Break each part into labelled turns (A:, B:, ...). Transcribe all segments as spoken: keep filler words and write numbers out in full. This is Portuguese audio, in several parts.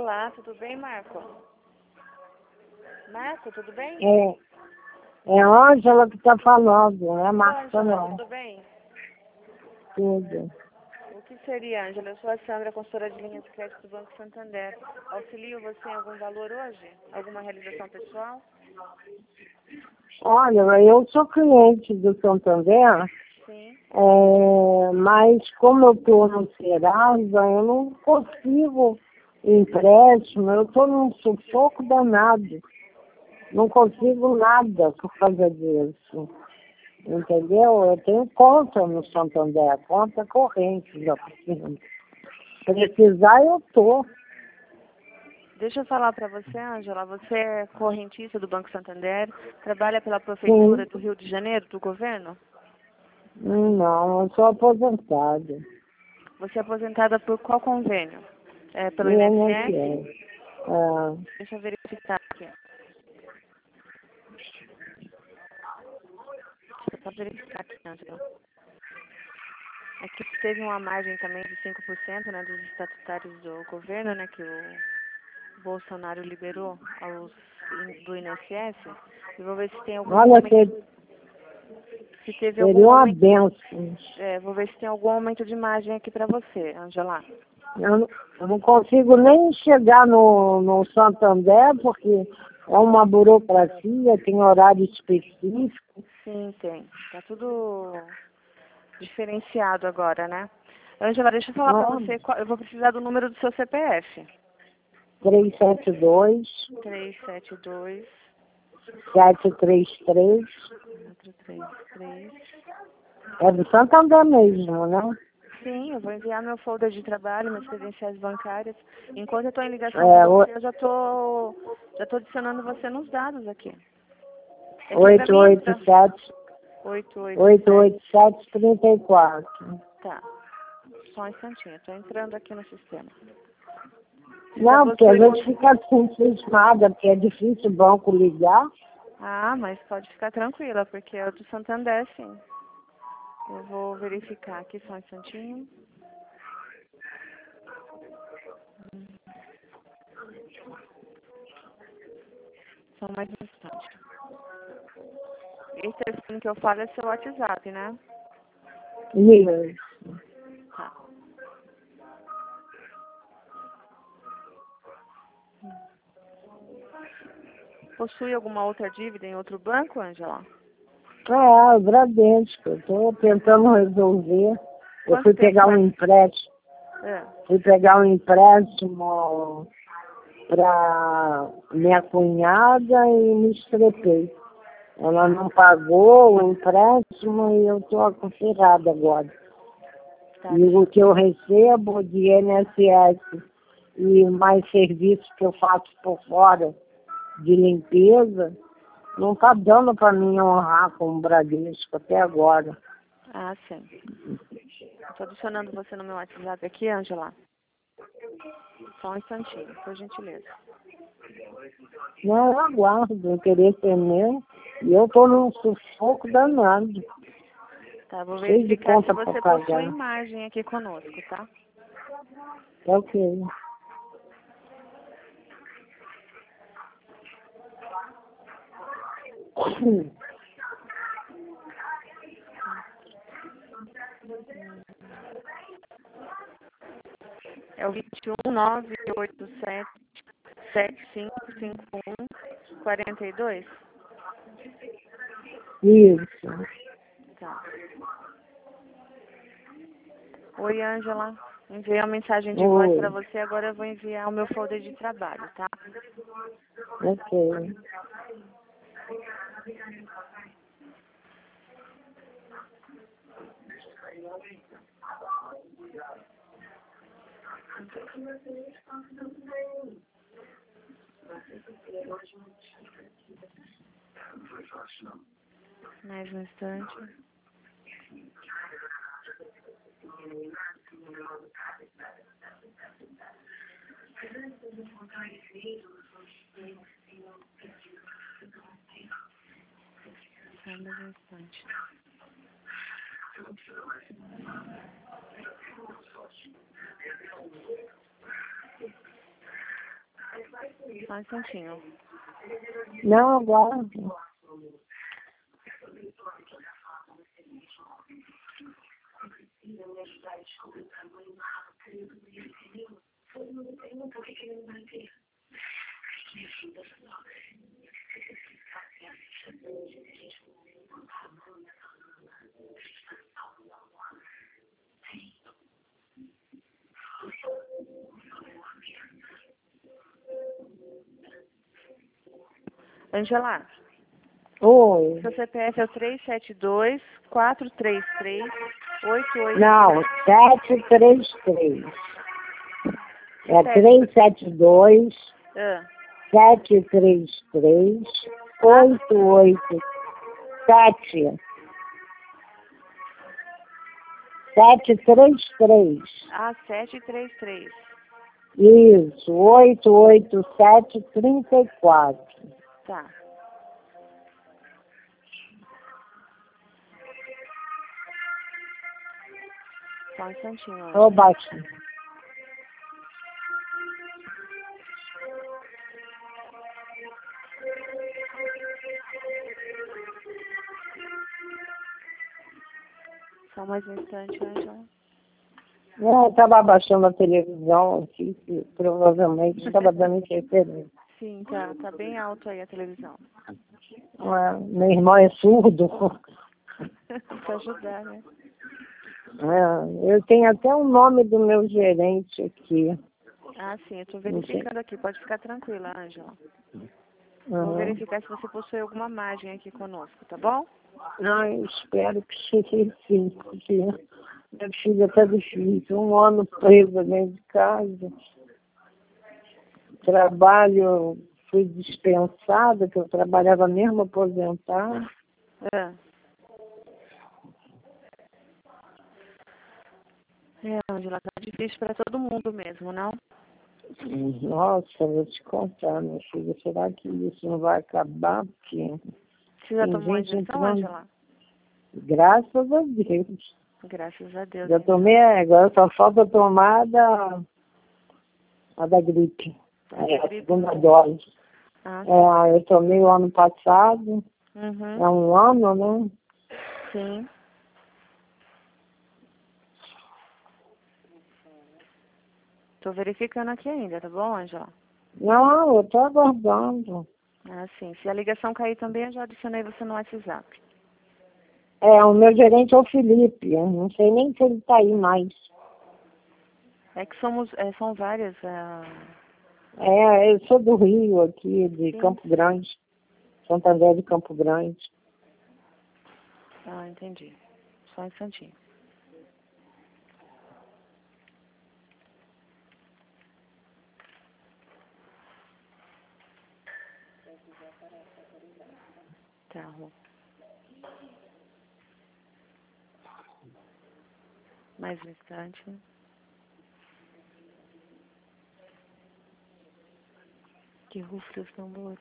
A: Olá, tudo bem, Marco? Marco, tudo bem?
B: É, é a Ângela que está falando, não é Marta
A: Ângela,
B: não.
A: tudo bem?
B: Tudo.
A: O que seria, Ângela? Eu sou a Sandra, consultora de linhas de crédito do Banco Santander. Auxilio você em algum valor hoje? Alguma realização pessoal?
B: Olha, eu sou cliente do Santander,
A: Sim.
B: é, mas como eu estou no Serasa, eu não consigo empréstimo, eu estou num sufoco danado. Não consigo nada por causa disso. Entendeu? Eu tenho conta no Santander, conta corrente já por cima. Precisar, eu tô.
A: Deixa eu falar para você, Ângela. Você é correntista do Banco Santander, trabalha pela Prefeitura
B: Sim.
A: do Rio de Janeiro, do governo?
B: Não, eu sou aposentada.
A: Você é aposentada por qual convênio? É pelo
B: E
A: I N S S?
B: INSS. É,
A: Deixa eu verificar aqui. Deixa eu só verificar aqui, Ângela. Aqui teve uma margem também de cinco por cento, né, dos estatutários do governo, né, que o Bolsonaro liberou aos, do I N S S. E vou ver se tem algum
B: olha,
A: aumento,
B: ser-
A: se teve
B: seria
A: algum
B: uma
A: aumento,
B: benção.
A: é, vou ver se tem algum aumento de margem aqui para você, Ângela.
B: Eu não, eu não consigo nem chegar no, no Santander, porque é uma burocracia, tem horário específico.
A: Sim, tem. Tá tudo diferenciado agora, né? Ângela, deixa eu falar para
B: Ah,
A: você, qual- eu vou precisar do número do seu C P F.
B: trezentos e setenta e dois,
A: três sete dois,
B: setecentos e trinta e três.
A: quatro três três.
B: É do Santander mesmo, né?
A: Sim, eu vou enviar meu folder de trabalho, minhas credenciais bancárias. Enquanto eu estou em ligação com
B: É, o-
A: você, eu já estou já tô adicionando você nos dados aqui. É que para
B: oito
A: mim
B: oito
A: entra
B: sete,
A: oito oito
B: oito
A: sete.
B: oito sete, trinta e quatro.
A: Tá, só um instantinho, estou entrando aqui no sistema. Você já
B: Não, porque a
A: possui
B: gente
A: conta?
B: fica assim, cismada, porque é difícil o banco ligar.
A: Ah, mas pode ficar tranquila, porque é o do Santander, sim. Eu vou verificar aqui só um instantinho. Só mais um instante. Esse telefone que eu falo é seu WhatsApp, né?
B: Isso.
A: Tá. Possui alguma outra dívida em outro banco, Ângela?
B: É, o Bradesco, eu estou tentando resolver. Eu
A: Quanto
B: fui
A: tempo
B: pegar um
A: faz?
B: empréstimo,
A: É.
B: fui pegar um empréstimo para minha cunhada e me estrepei. Ela não pagou o empréstimo e eu estou ferrada agora.
A: Tá,
B: E
A: deixa
B: o
A: eu...
B: que eu recebo de I N S S e mais serviços que eu faço por fora de limpeza, não está dando para mim honrar com o Bradesco até agora.
A: Ah, sim. Estou adicionando você no meu WhatsApp aqui, Ângela. Só um instantinho, por gentileza.
B: Não, eu aguardo, o interesse é meu. E eu estou num sufoco danado.
A: Tá, vou
B: Cheio de
A: verificar se
B: conta para
A: você possui
B: pagar.
A: imagem aqui conosco, tá?
B: É o quê?
A: É o vinte e um, nove oito sete, sete cinco cinco um, quarenta e dois?
B: Isso.
A: Tá. Oi, Ângela. Enviei uma mensagem de voz para
B: Oi.
A: você, agora eu vou enviar o meu folder de trabalho, tá?
B: Ok.
A: Mais um instante. Só mais um instante. Só um instantinho.
B: Não, aguardo.
A: Angela,
B: Oi.
A: seu C P F é o três sete dois, quatro três três, oito oito.
B: Não, sete três três. É três sete dois,
A: Ah,
B: sete três três, oito oito sete. sete três três.
A: ah sete três três.
B: Isso, oito oito sete, trinta e quatro.
A: Tá. Só um instantinho. Angela.
B: Ô, baixinho.
A: Só mais um instante, Angela.
B: Eu estava abaixando a televisão aqui, que provavelmente estava dando interferência.
A: Sim, tá, tá bem alto aí a televisão.
B: É, meu irmão é surdo.
A: Pra ajudar, né?
B: É, eu tenho até o nome do meu gerente aqui.
A: Ah, sim, eu tô verificando aqui. Pode ficar tranquila, Ângela. Vou
B: Uhum.
A: verificar se você possui alguma margem aqui conosco, tá bom?
B: Não, eu espero que chegue sim, porque minha filha está difícil. Um ano presa dentro de casa. Trabalho, fui dispensada, que eu trabalhava mesmo aposentada.
A: É. É, Ângela, tá difícil pra todo mundo mesmo, não?
B: Nossa, vou te contar, minha filha, será que isso não vai acabar? Porque
A: Você já
B: tem
A: tomou a
B: gente
A: injeção,
B: entrando.
A: Ângela?
B: Graças a Deus.
A: Graças a Deus.
B: Já
A: Ângela.
B: tomei, agora só falta tomar a da, a da gripe.
A: A
B: É,
A: da
B: a
A: gripe?
B: segunda dose.
A: Ah,
B: É, eu tomei o ano passado,
A: uhum.
B: é um ano, né?
A: Sim. Tô verificando aqui ainda, tá bom, Ângela?
B: Não, eu tô aguardando.
A: Ah, sim. Se a ligação cair também, eu já adicionei você no WhatsApp.
B: É, o meu gerente é o Felipe, eu não sei nem se ele tá aí mais.
A: É que somos, é, são várias. ah,
B: É, eu sou do Rio aqui, de
A: Sim.
B: Campo Grande, Santander de Campo Grande.
A: Ah, entendi. Só um instantinho. Tá, Rô. Mais um instante. Que rufos tão loucos.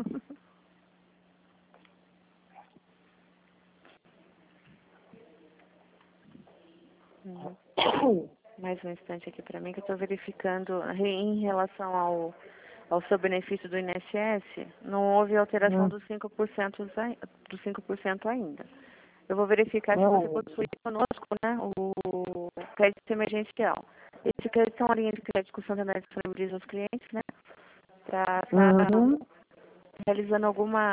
A: Uhum. Mais um instante aqui para mim, que eu estou verificando em relação ao, ao seu benefício do I N S S, não houve alteração
B: Hum.
A: dos cinco por cento, ai- dos cinco por cento ainda. Eu vou verificar se você
B: Hum.
A: possui conosco, né, o crédito emergencial. Esse crédito é uma linha de crédito que o Santander disponibiliza aos clientes, né, para estar
B: Uhum.
A: realizando alguma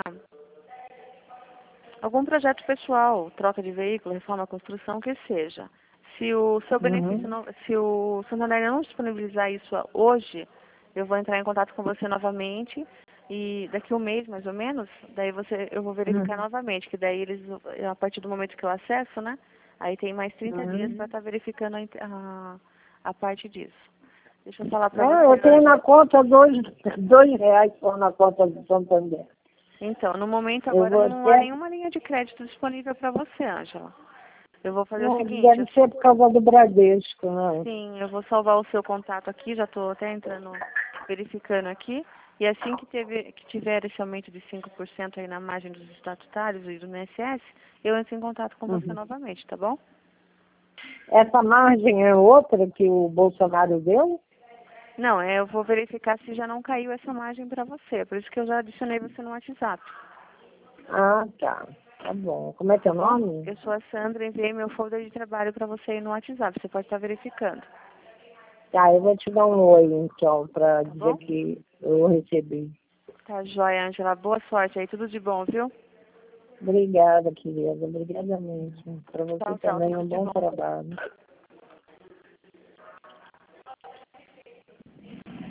A: algum projeto pessoal, troca de veículo, reforma, construção, que seja. Se o seu benefício,
B: Uhum.
A: não, se o Santander não disponibilizar isso hoje, eu vou entrar em contato com você novamente e daqui a um mês, mais ou menos, daí você, eu vou verificar
B: Uhum.
A: novamente, que daí eles, a partir do momento que eu acesso, né, aí tem mais trinta dias
B: Uhum.
A: para estar verificando a, in- a, a parte disso. Deixa eu falar para
B: É,
A: você,
B: eu tenho
A: Ângela.
B: na conta dois, dois reais só na conta do Santander.
A: Então, no momento
B: Eu
A: agora
B: vou
A: não há
B: até.
A: nenhuma linha de crédito disponível para você, Ângela. Eu vou fazer o
B: É,
A: seguinte,
B: deve ser por causa do Bradesco, né?
A: sim, eu vou salvar o seu contato aqui, já estou até entrando, verificando aqui. E assim que, teve, que tiver esse aumento de cinco por cento aí na margem dos estatutários e do I N S S, eu entro em contato com você
B: Uhum.
A: novamente, tá bom?
B: Essa margem é outra que o Bolsonaro deu?
A: Não, é, eu vou verificar se já não caiu essa imagem para você. Por isso que eu já adicionei você no WhatsApp.
B: Ah, tá. Tá bom. Como é teu nome?
A: Eu sou a Sandra, enviei meu folder de trabalho para você aí no WhatsApp. Você pode estar verificando.
B: Tá, eu vou te dar um oi, então, pra
A: Tá
B: dizer
A: bom?
B: que eu recebi.
A: Tá joia, Ângela. Boa sorte aí. Tudo de bom, viu?
B: Obrigada, querida. Obrigada mesmo. Pra você
A: Tchau, tchau.
B: também, um
A: Tudo de
B: bom
A: bom.
B: trabalho.